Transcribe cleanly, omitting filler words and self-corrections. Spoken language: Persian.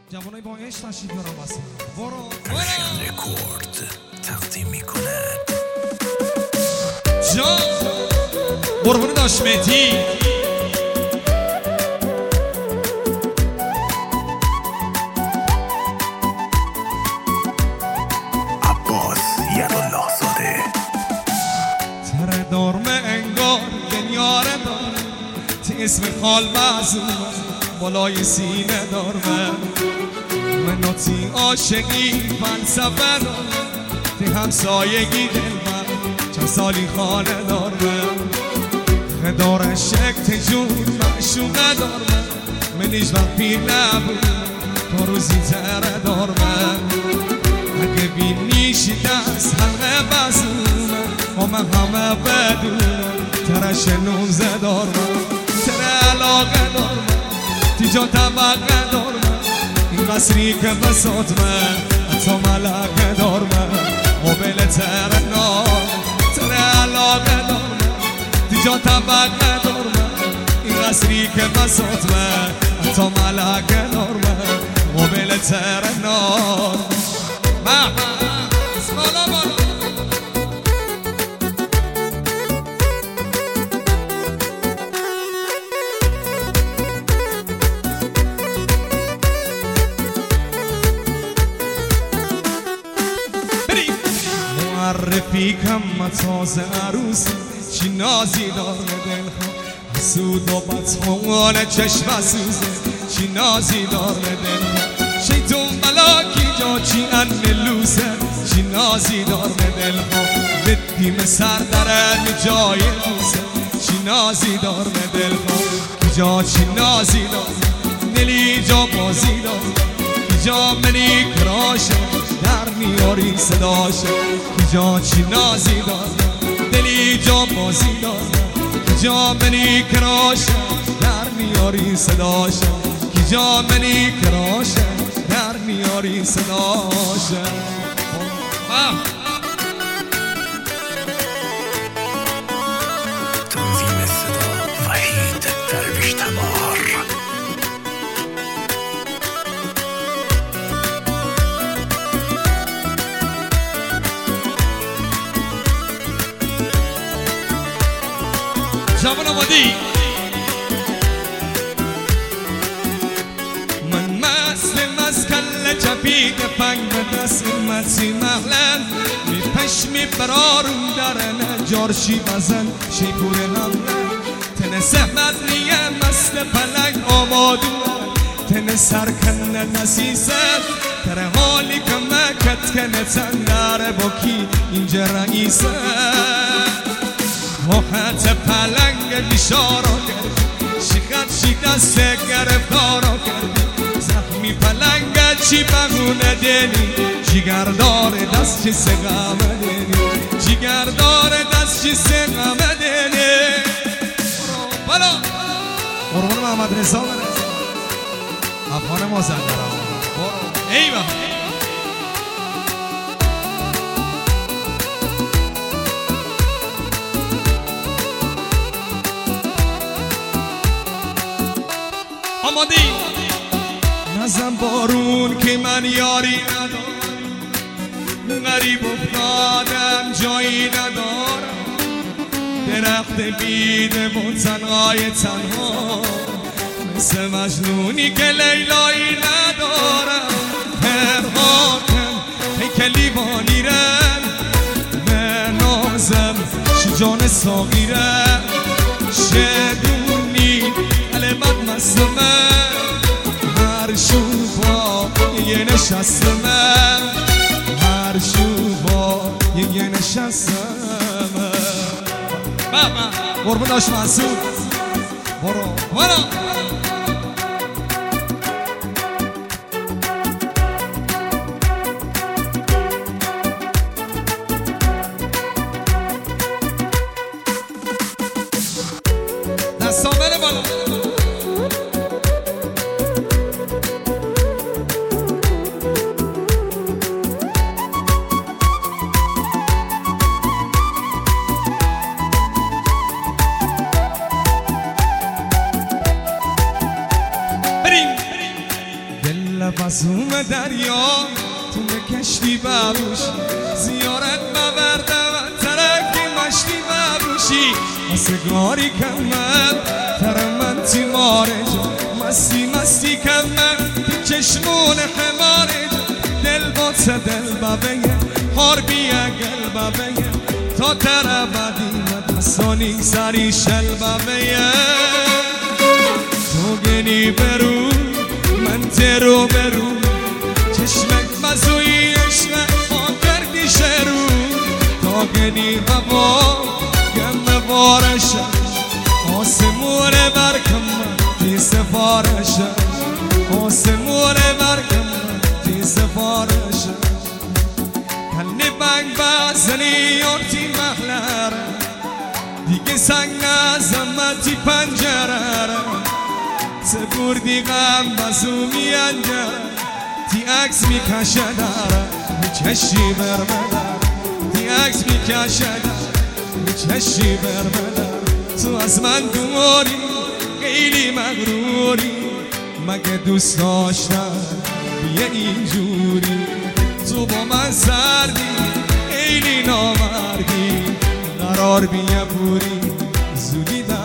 جوانای با عشق تشریف دارم واسه برو رکورد تقدیم میکنه جان قربون داشت مهدی عباس یدالله زاده تره دارمه انگار دنیاره دارم تی اسم خال مزومه بالای سینه دارمه منو تی عاشقی فلسفه دارم تی همسایگی دل من چند سالی خانه دارمه خدار شکت جون معشوقه دارمه من ایش وقت پیر نبود تا روزی تره دارمه اگه بینیشی دست همه بزومه همه بدونم ترش نوزه دارمه تره علاقه دارمه تیجا طبقه دارمه این قصری که بساتمه حتی ملقه دارمه قابل تره نار تره علاقه دارمه تیجا طبقه دارمه این قصری که بساتمه حتی ملقه دارمه قابل تره نار بالا بالا معرفی کم تازه عروس چی نازی داره دلخواه سود و بطمانه چشم سوزه چی نازی داره دلخواه شیطون ملاکی جا چی انلوزه چی نازی داره دلخواه بدیم سر درن جای بوزه چی نازی داره دلخواه کی جا چی نازی داره دلی جا بازی داره کی جا منی کراشه در میاری صداشه کی جا چی نازی داره دلی جا بازی داره کی جا منی کراشه در میاری صداشه کی جا منی کراشه در میاری صداشه تنظیم صدا وحید درویش تمار جوان آمادی من مست کل جبید پنگ به دست مسی مغلن می پشمی برارون درن جارشی بزن شیپور نمرن تن زحمت نیه مست پلنگ آمادون تن سرکن نسیسن تره حالی که مکت کنه تندره با کی اینجا رئیسه موحت پلنگ بیشارا کردی شیخت شی دست گرفتارا کردی زخمی پلنگ چی بگونه دینی جیگردار دست چی سقامه دینی جیگردار دست چی سقامه دینی بلا قربان محمد رضا برسه افغان مازندران ایوه آمادی نزن بارون که من یاری ندارم غریب افتادم جایی ندارم درخت بیده و تنهای تنها مثل مجنونی که لیلایی ندارم پرهاکم پیکلی بانیرم به نازم شجان ساقیرم شدونی علمت مستمه هر شوفا یه نشستمه هر شوفا یه نشستمه بابا قربون داشت محسود برو دستا بره بالا نفسوم دریا تو کشتی ببوشی زیارت مبرده و ترکی مشتی ببوشی آسگاری کمم ترمن تی مارجا مستی مستی کمم تی چشمون حمارجا دل بات دل ببیه هار بیه گل ببیه تا تر بدی و دستانی سری شل ببیه تو گنی برو من ترو برو چشمک مزوی عشق ما کردی شروع تا گنی هوا گم بارشه آسمون برکم تی سفارشه آسمون برکم تی سفارشه کلی بنگ بزنی ارتی محلره دیگه سنگ نزمتی پنجره سپردی غم بزومی انجره تی عکس میکشه داره میچشی برمدر تی عکس میکشه داره میچشی برمدر تو از من دوری خیلی مغروری مگه دوست داشتم بیه اینجوری تو با من سردی خیلی نامردی قرار بیه پوری زودی